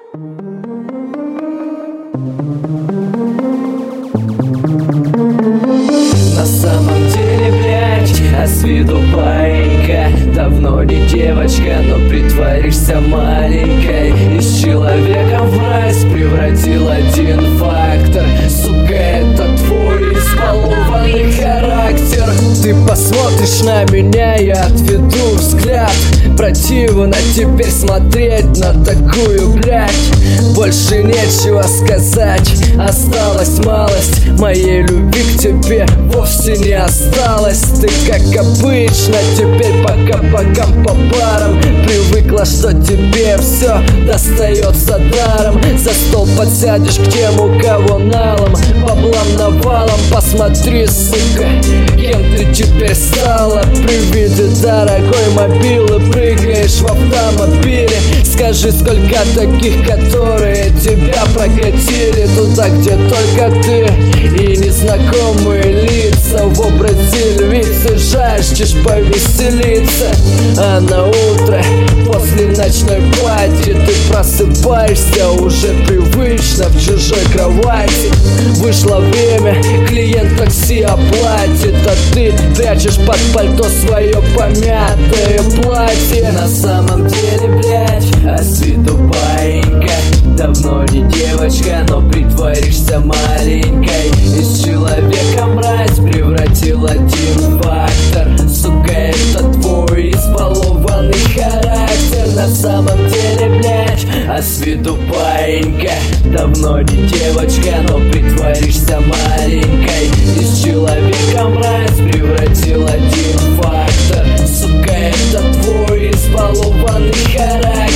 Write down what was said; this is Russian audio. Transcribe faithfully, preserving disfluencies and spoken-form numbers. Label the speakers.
Speaker 1: На самом деле, блядь, а с виду баинька. Давно не девочка, но притворишься маленькой. Из человека в мразь превратил один фактор. Сука, это твой избалованный характер. Ты посмотришь на меня, я отведу взгляд. Противно теперь смотреть на такую блядь. Больше нечего сказать, осталась малость. Моей любви к тебе вовсе не осталось. Ты как обычно теперь по кабакам, по барам. Привыкла, что тебе все достается даром. За стол подсядешь к тем, у кого налом, баблам навалом. Посмотри, сука, кем ты теперь стала. При виде дорогой мобилы прыгаешь в автомобиле. Скажи, сколько таких, которые тебя прокатили туда, где только ты и незнакомые лица. В образе львицы жаждешь повеселиться, а на утро после ночной пати ты просыпаешься уже привычно в чужой кровати. Вышло время, клиент такси оплатит, а ты прячешь под пальто свое помятое платье. На самом деле, блядь, а с виду баинька. Давно не девочка, но притворишься маленькой. Из человека мразь превратил один фактор. Сука, это твой избалованный характер. На самом деле, блядь, а с виду баинька. Давно не девочка, но притворишься маленькой. Из человека мразь превратил один фактор. Сука, это твой избалованный характер.